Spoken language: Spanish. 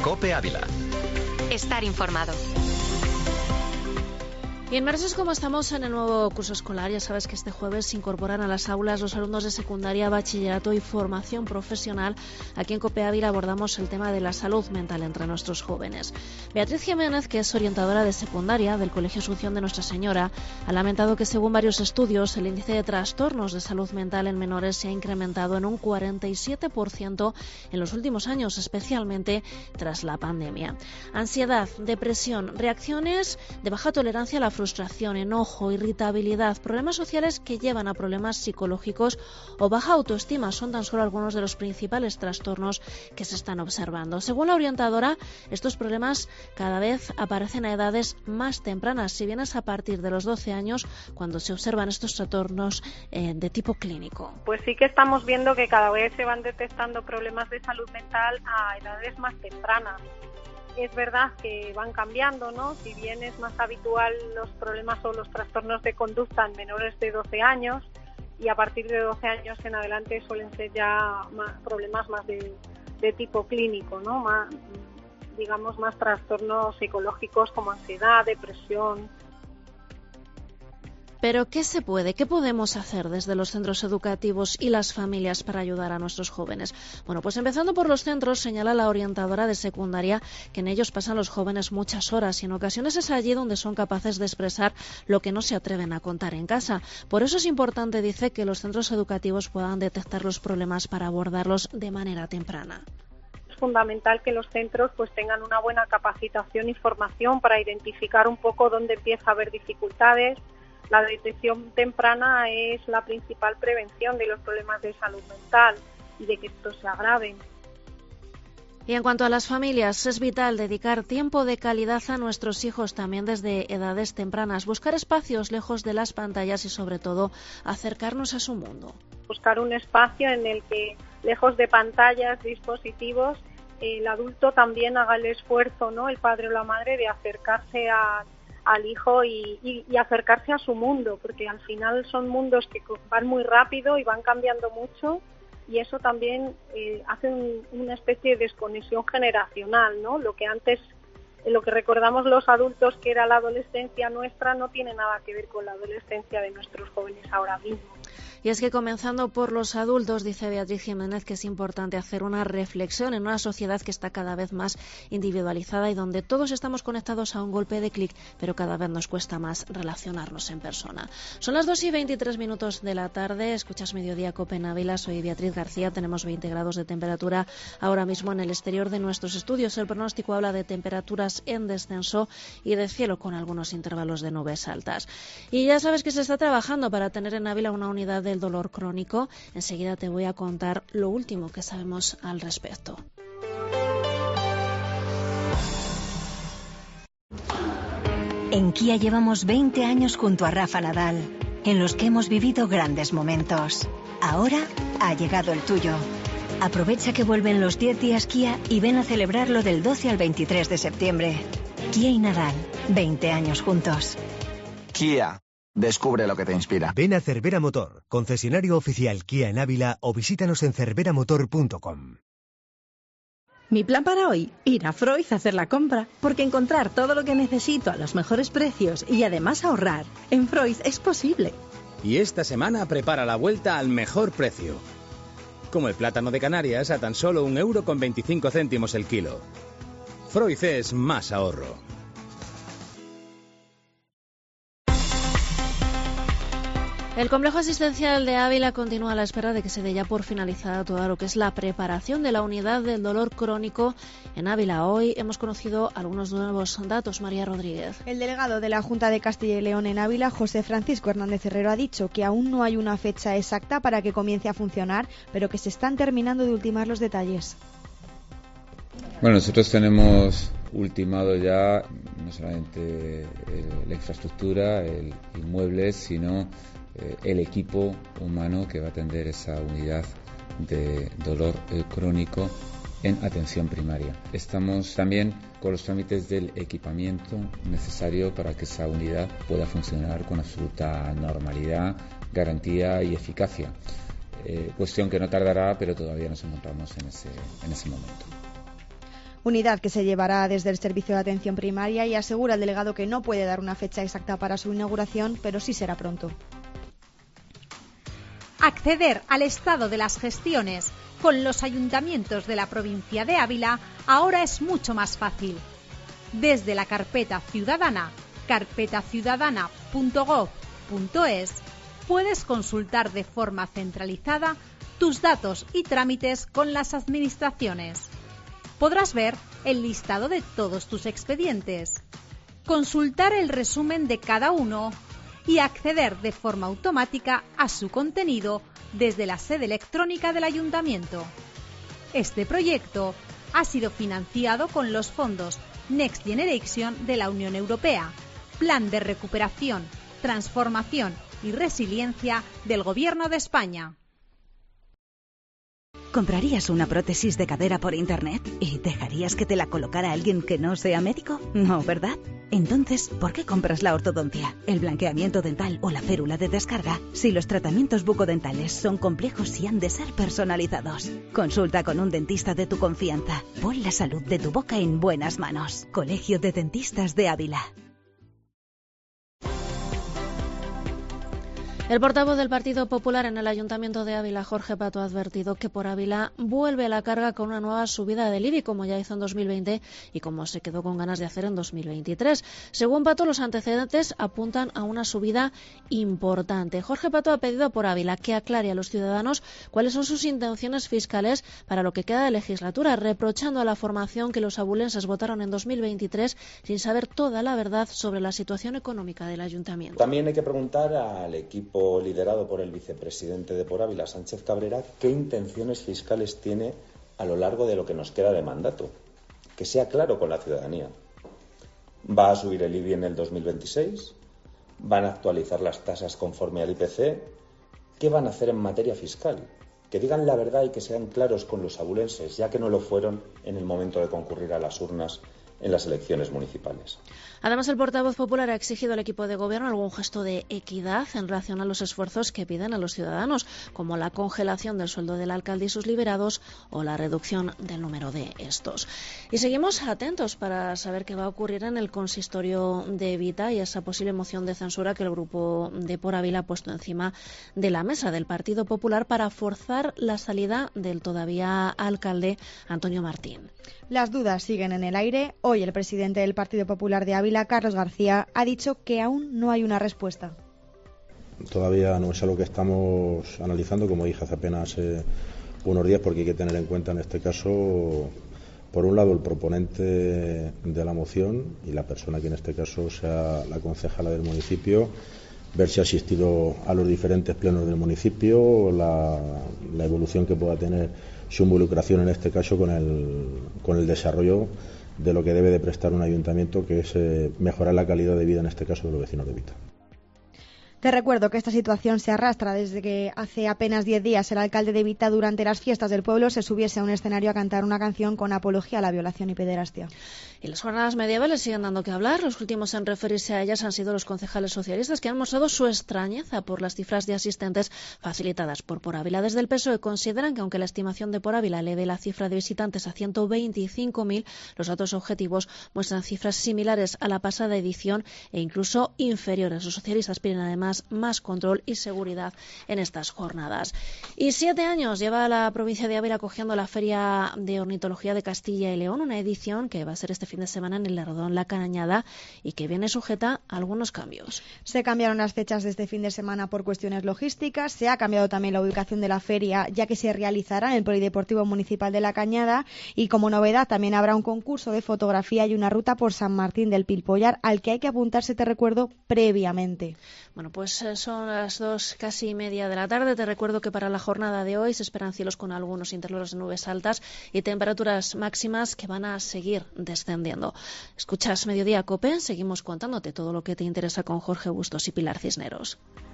COPE Ávila. Estar informado. Y inmersos como estamos en el nuevo curso escolar, ya sabes que este jueves se incorporan a las aulas los alumnos de secundaria, bachillerato y formación profesional. Aquí en COPE Ávila abordamos el tema de la salud mental entre nuestros jóvenes. Beatriz Jiménez, que es orientadora de secundaria del Colegio Asunción de Nuestra Señora, ha lamentado que según varios estudios el índice de trastornos de salud mental en menores se ha incrementado en un 47% en los últimos años, especialmente tras la pandemia. Ansiedad, depresión, reacciones de baja tolerancia a la frustración, enojo, irritabilidad, problemas sociales que llevan a problemas psicológicos o baja autoestima son tan solo algunos de los principales trastornos que se están observando. Según la orientadora, estos problemas cada vez aparecen a edades más tempranas, si bien es a partir de los 12 años cuando se observan estos trastornos de tipo clínico. Pues sí que estamos viendo que cada vez se van detectando problemas de salud mental a edades más tempranas. Es verdad que van cambiando, ¿no? Si bien es más habitual los problemas o los trastornos de conducta en menores de 12 años y a partir de 12 años en adelante suelen ser ya problemas más de tipo clínico, ¿no? Más, digamos, más trastornos psicológicos como ansiedad, depresión. Pero ¿qué podemos hacer desde los centros educativos y las familias para ayudar a nuestros jóvenes? Bueno, pues empezando por los centros, señala la orientadora de secundaria que en ellos pasan los jóvenes muchas horas y en ocasiones es allí donde son capaces de expresar lo que no se atreven a contar en casa. Por eso es importante, dice, que los centros educativos puedan detectar los problemas para abordarlos de manera temprana. Es fundamental que los centros pues tengan una buena capacitación y formación para identificar un poco dónde empieza a haber dificultades. La detección temprana es la principal prevención de los problemas de salud mental y de que estos se agraven. Y en cuanto a las familias, es vital dedicar tiempo de calidad a nuestros hijos también desde edades tempranas, buscar espacios lejos de las pantallas y sobre todo acercarnos a su mundo. Buscar un espacio en el que, lejos de pantallas, dispositivos, el adulto también haga el esfuerzo, ¿no? El padre o la madre de acercarse al hijo y acercarse a su mundo, porque al final son mundos que van muy rápido y van cambiando mucho y eso también hace una especie de desconexión generacional, ¿no? Lo que antes, lo que recordamos los adultos que era la adolescencia nuestra no tiene nada que ver con la adolescencia de nuestros jóvenes ahora mismo. Y es que comenzando por los adultos, dice Beatriz Jiménez, que es importante hacer una reflexión en una sociedad que está cada vez más individualizada y donde todos estamos conectados a un golpe de clic, pero cada vez nos cuesta más relacionarnos en persona. Son las 2:23 de la tarde, escuchas Mediodía COPE en Ávila, soy Beatriz García, tenemos 20 grados de temperatura ahora mismo en el exterior de nuestros estudios. El pronóstico habla de temperaturas en descenso y de cielo con algunos intervalos de nubes altas. Y ya sabes que se está trabajando para tener en Ávila una unidad del dolor crónico. Enseguida te voy a contar lo último que sabemos al respecto. En Kia llevamos 20 años junto a Rafa Nadal, en los que hemos vivido grandes momentos. Ahora ha llegado el tuyo. Aprovecha que vuelven los 10 días Kia y ven a celebrarlo del 12 al 23 de septiembre. Kia y Nadal, 20 años juntos. Kia. Descubre lo que te inspira. Ven a Cervera Motor, concesionario oficial Kia en Ávila o visítanos en cerveramotor.com. Mi plan para hoy, ir a Freud a hacer la compra, porque encontrar todo lo que necesito a los mejores precios y además ahorrar, en Freud es posible. Y esta semana prepara la vuelta al mejor precio. Como el plátano de Canarias a tan solo 1,25 € el kilo. Freud es más ahorro. El complejo asistencial de Ávila continúa a la espera de que se dé ya por finalizada toda lo que es la preparación de la unidad del dolor crónico en Ávila. Hoy hemos conocido algunos nuevos datos. María Rodríguez. El delegado de la Junta de Castilla y León en Ávila, José Francisco Hernández Herrero, ha dicho que aún no hay una fecha exacta para que comience a funcionar, pero que se están terminando de ultimar los detalles. Bueno, nosotros tenemos ultimado ya no solamente la infraestructura, el inmueble, sino el equipo humano que va a atender esa unidad de dolor crónico en atención primaria. Estamos también con los trámites del equipamiento necesario para que esa unidad pueda funcionar con absoluta normalidad, garantía y eficacia. Cuestión que no tardará, pero todavía nos encontramos en ese momento. Unidad que se llevará desde el Servicio de Atención Primaria, y asegura el delegado que no puede dar una fecha exacta para su inauguración, pero sí será pronto. Acceder al estado de las gestiones con los ayuntamientos de la provincia de Ávila ahora es mucho más fácil. Desde la carpeta ciudadana, carpetaciudadana.gov.es, puedes consultar de forma centralizada tus datos y trámites con las administraciones. Podrás ver el listado de todos tus expedientes, consultar el resumen de cada uno y acceder de forma automática a su contenido desde la sede electrónica del ayuntamiento. Este proyecto ha sido financiado con los fondos Next Generation de la Unión Europea, Plan de Recuperación, Transformación y Resiliencia del Gobierno de España. ¿Comprarías una prótesis de cadera por internet y dejarías que te la colocara alguien que no sea médico? No, ¿verdad? Entonces, ¿por qué compras la ortodoncia, el blanqueamiento dental o la férula de descarga si los tratamientos bucodentales son complejos y han de ser personalizados? Consulta con un dentista de tu confianza. Pon la salud de tu boca en buenas manos. Colegio de Dentistas de Ávila. El portavoz del Partido Popular en el Ayuntamiento de Ávila, Jorge Pato, ha advertido que por Ávila vuelve a la carga con una nueva subida del IBI, como ya hizo en 2020 y como se quedó con ganas de hacer en 2023. Según Pato, los antecedentes apuntan a una subida importante. Jorge Pato ha pedido a por Ávila que aclare a los ciudadanos cuáles son sus intenciones fiscales para lo que queda de legislatura, reprochando a la formación que los abulenses votaron en 2023 sin saber toda la verdad sobre la situación económica del Ayuntamiento. También hay que preguntar al equipo liderado por el vicepresidente de Por Ávila, Sánchez Cabrera, qué intenciones fiscales tiene a lo largo de lo que nos queda de mandato. Que sea claro con la ciudadanía. ¿Va a subir el IBI en el 2026? ¿Van a actualizar las tasas conforme al IPC? ¿Qué van a hacer en materia fiscal? Que digan la verdad y que sean claros con los abulenses, ya que no lo fueron en el momento de concurrir a las urnas en las elecciones municipales. Además, el portavoz popular ha exigido al equipo de gobierno algún gesto de equidad en relación a los esfuerzos que piden a los ciudadanos, como la congelación del sueldo del alcalde y sus liberados o la reducción del número de estos. Y seguimos atentos para saber qué va a ocurrir en el consistorio de Evita y esa posible moción de censura que el grupo de Por Ávila ha puesto encima de la mesa del Partido Popular para forzar la salida del todavía alcalde Antonio Martín. Las dudas siguen en el aire. Hoy el presidente del Partido Popular de Ávila, Carlos García, ha dicho que aún no hay una respuesta. Todavía no es algo que estamos analizando, como dije hace apenas unos días, porque hay que tener en cuenta en este caso, por un lado, el proponente de la moción y la persona que en este caso sea la concejala del municipio, ver si ha asistido a los diferentes plenos del municipio, la evolución que pueda tener su involucración en este caso con el desarrollo de lo que debe de prestar un ayuntamiento, que es mejorar la calidad de vida en este caso de los vecinos de Evita. Te recuerdo que esta situación se arrastra desde que hace apenas 10 días el alcalde de Evita, durante las fiestas del pueblo, se subiese a un escenario a cantar una canción con apología a la violación y pederastia. Y las jornadas medievales siguen dando que hablar. Los últimos en referirse a ellas han sido los concejales socialistas, que han mostrado su extrañeza por las cifras de asistentes facilitadas por Ávila. Desde el PSOE consideran que aunque la estimación de Por Ávila eleve la cifra de visitantes a 125.000, los datos objetivos muestran cifras similares a la pasada edición e incluso inferiores. Los socialistas piden además más control y seguridad en estas jornadas. Y 7 años lleva la provincia de Ávila acogiendo la Feria de Ornitología de Castilla y León, una edición que va a ser este fin de semana en el Lardón La Cañada y que viene sujeta a algunos cambios. Se cambiaron las fechas de este fin de semana por cuestiones logísticas. Se ha cambiado también la ubicación de la feria, ya que se realizará en el Polideportivo Municipal de La Cañada, y como novedad también habrá un concurso de fotografía y una ruta por San Martín del Pilpollar al que hay que apuntarse, te recuerdo, previamente. Bueno, pues son las 2:30 de la tarde. Te recuerdo que para la jornada de hoy se esperan cielos con algunos intervalos de nubes altas y temperaturas máximas que van a seguir descendiendo. Escuchas Mediodía COPE, seguimos contándote todo lo que te interesa con Jorge Bustos y Pilar Cisneros.